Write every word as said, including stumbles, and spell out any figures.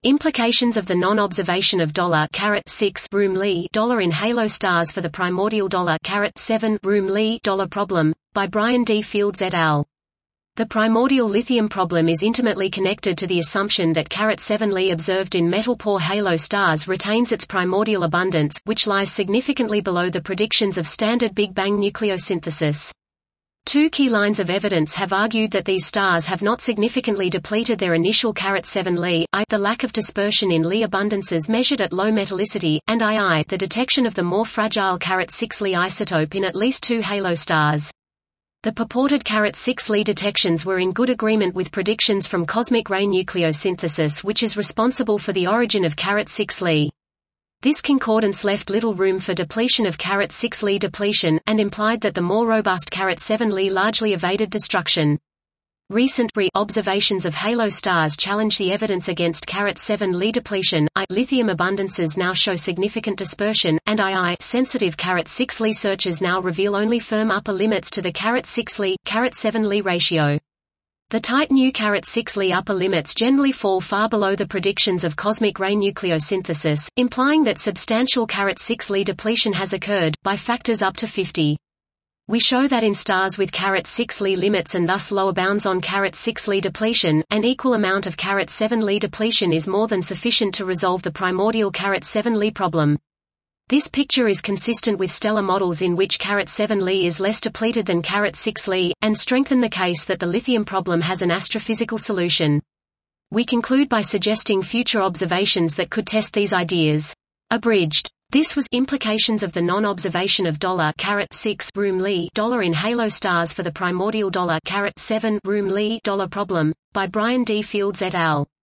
Implications of the non-observation of six room Li in halo stars for the primordial seven room Li problem, by Brian D. Fields et al. The primordial lithium problem is intimately connected to the assumption that seven Li observed in metal-poor halo stars retains its primordial abundance, which lies significantly below the predictions of standard Big Bang nucleosynthesis. Two key lines of evidence have argued that these stars have not significantly depleted their initial seven Li, I the lack of dispersion in Li abundances measured at low metallicity, and II the detection of the more fragile six Li isotope in at least two halo stars. The purported six Li detections were in good agreement with predictions from cosmic ray nucleosynthesis, which is responsible for the origin of six Li. This concordance left little room for depletion of six Li depletion, and implied that the more robust seven Li largely evaded destruction. Recent re-observations of halo stars challenge the evidence against seven Li depletion. I lithium abundances now show significant dispersion, and II sensitive six Li searches now reveal only firm upper limits to the six Li seven Li ratio. The tight new six Li upper limits generally fall far below the predictions of cosmic ray nucleosynthesis, implying that substantial six Li depletion has occurred, by factors up to fifty. We show that in stars with six Li limits and thus lower bounds on six Li depletion, an equal amount of seven Li depletion is more than sufficient to resolve the primordial seven Li problem. This picture is consistent with stellar models in which seven Li is less depleted than six Li, and strengthen the case that the lithium problem has an astrophysical solution. We conclude by suggesting future observations that could test these ideas. Abridged. This was Implications of the Non-Observation of six room Li in halo stars for the primordial seven room Li problem, by Brian D. Fields et al.